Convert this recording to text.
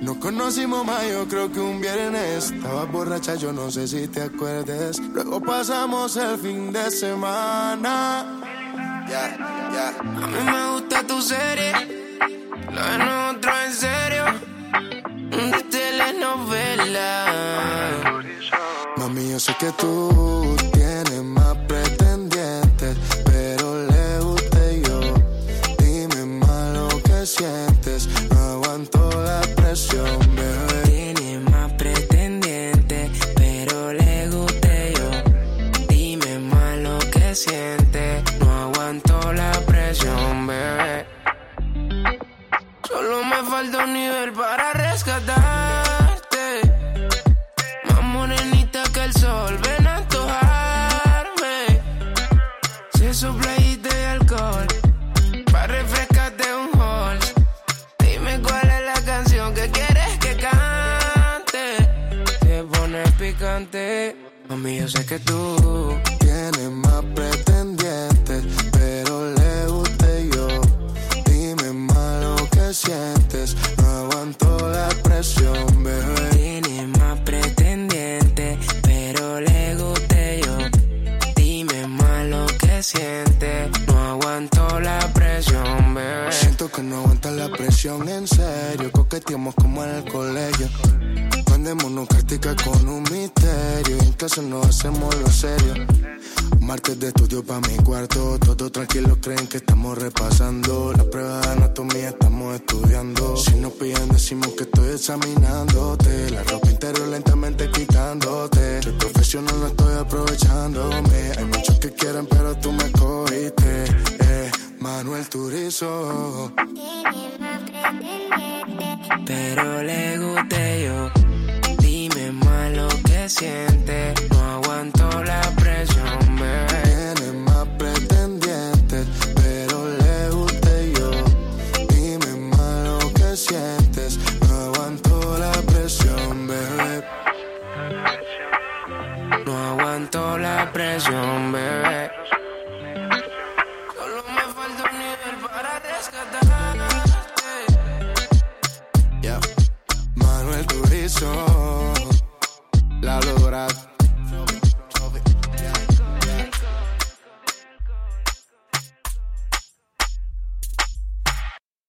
Nos conocimos más, yo creo que un viernes. Estabas borracha, yo no sé si te acuerdes. Luego pasamos el fin de semana. A mí me gusta tu serie, lo de nosotros en serio, de telenovela. Mami, yo sé que tú tienes más pretendientes, pero le gusté yo. Dime más lo que sientes, no aguanto la presión, bebé. Tiene más pretendientes, pero le gusté yo. Dime más lo que sientes, no aguanto la presión, bebé. Solo me falta un nivel para rescatarte. Más morenita que el sol, ven a antojarme. Se sopladita de alcohol, pa' refrescarte un Halls. Dime cuál es la canción que quieres que cante. Te pones picante. Mami, yo sé que tú tienes más pretendientes, pero le gusté yo. Dime más lo que sientes, no aguanto la presión, bebé. tienes más pretendientes, pero le gusté yo. Dime más lo que sientes, no aguanto la presión, bebé. Siento que no aguantas la presión, en serio. Coqueteamos como en el colegio. Mandémonos cartica con un misterio. En clase no hacemos lo serio. Un martes de estudio pa' mi cuarto. Todos tranquilos creen que estamos repasando. La prueba de anatomía estamos estudiando. Si nos pillan decimos que estoy examinándote. La ropa interior lentamente quitándote. Soy profesional, no estoy aprovechándome. Hay muchos que quieren pero tú me cogiste. Manuel Turizo. Pero le gusté yo. Dime más lo que sientes, no aguanto la presión, bebé. Tienes más pretendientes, pero le gusté yo. Dime más lo que sientes, no aguanto la presión, bebé. No aguanto la presión, bebé. Solo me falta un nivel para rescatarte. Yeah. Manuel Turizo, la logras.